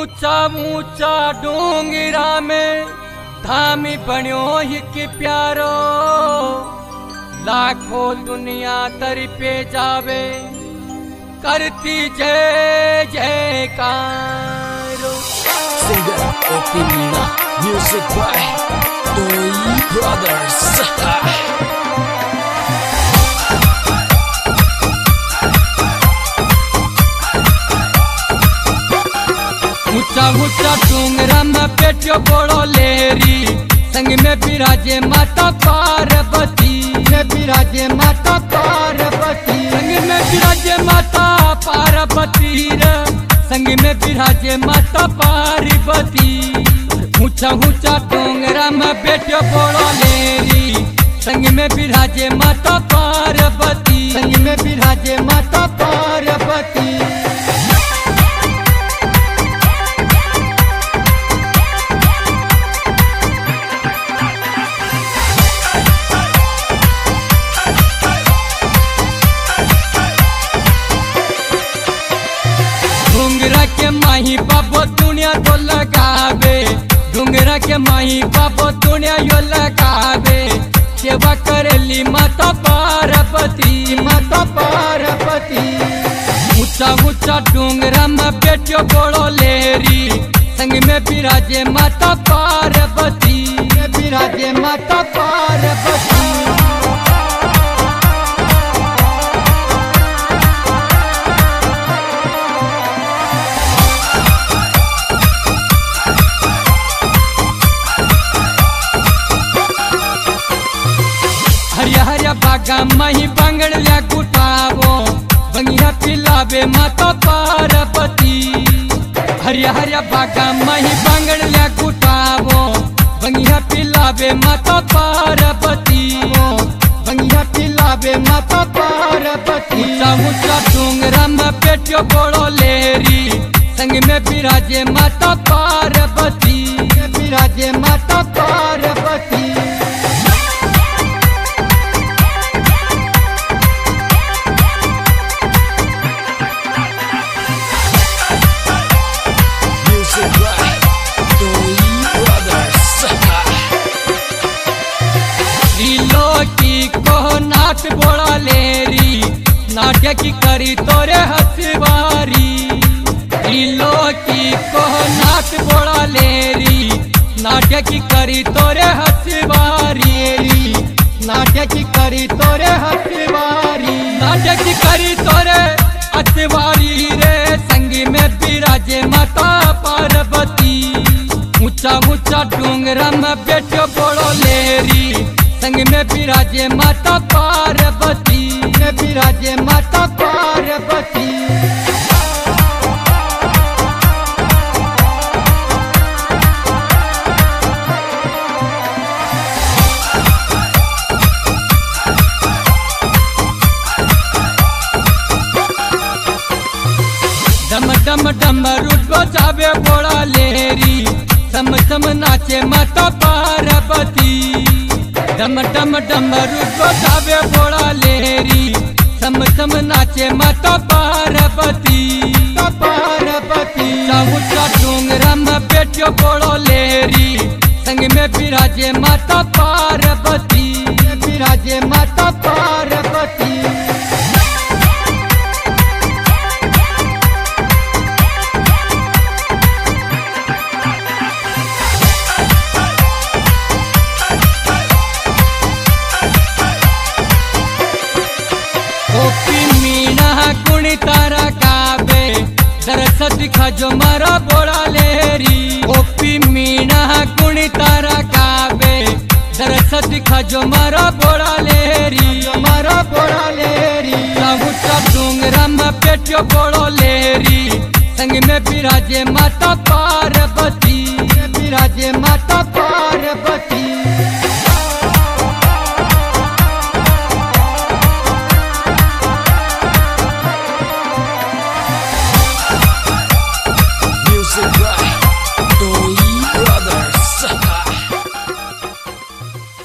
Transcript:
ऊंचा ऊंचा डोंगरा में धामी बन्यो हिक प्यारो, लाखों दुनिया तरी पे जावे करती जय जयकारो। Singer Opi Meena, music by Toy Brothers. ऊंचा ऊंचा डोंगरा में पेट्यो बड़ो लेरी, संग में विराजे माता पार्वती, में विराजे माता पार्वती, संग में विराजे माता पार्वती रे, संग में विराजे माता पार्वती। ऊंचा ऊंचा डोंगरा में पेट्यो बड़ो लेरी, संग में विराजे माता पार्वती, संग में विराजे माता पार्वती। डोंगरा के माही बाबो दुनिया तो लगावे, डोंगरा के माही बाबो दुनिया यो लगावे, सेवा करेली माता पार्वती, माता पार्वती। ऊंचा ऊंचा डोंगरा में बेटियो बड़ो लेरी, संग में विराजे माता पार्वती, विराजे माता पार्वती। हरिया हरिया बागा मही बांगड़िया गुटावो, बंगिया पिलावे माता पार्वती। हरिया हरिया बागा मही बांगड़िया गुटावो, बंगिया पिलावे माता पार्वती, बंगिया पिलावे माता पार्वती। ऊंचा ऊंचा डोंगरा में पेट्यो बड़ो लेरी, संग में विराजे माता पार्वती, विराजे माता Parvati. Music by Toy Brothers. त्रिलोकी को नाच बोला लेरी, नाट्य की करी तोरे हसवारी। त्रिलोकी को नाच बोला लेरी, नाट्य की करी तोरे हसवारी, नाट्य की करी तोरे हसवारी, नाट्य की करी तोरे हसवारी रे, संगी में विराजे माता पार्वती। ऊंचा ऊंचा डोंगरा में बेटियो बड़ो लेरी, संग में विराजे माता पार्वती, विराजे माता पार्वती। डम डम डम रुको जावे बोड़ा लेरी, सम सम नाचे माता पार्वती। डम डम डम रुको जावे बोड़ा लेरी, सम सम नाचे माता पार्वती, पार्वती। ऊंचा डोंगरा में बेटियो बड़ो लेरी, संग में विराजे माता पार्वती, विराजे माता पार्वती। ओपी मीना कुणी तारा काबे, दरस दिखा जो मारा बोड़ा लेरी। ओपी मीना कुणी तारा काबे, दरस दिखा जो मारा बोड़ा लेरी, मारा बोड़ा लेरी। ऊंचा डोंगरा में पेट्यो बड़ो लेरी, संग में विराजे माता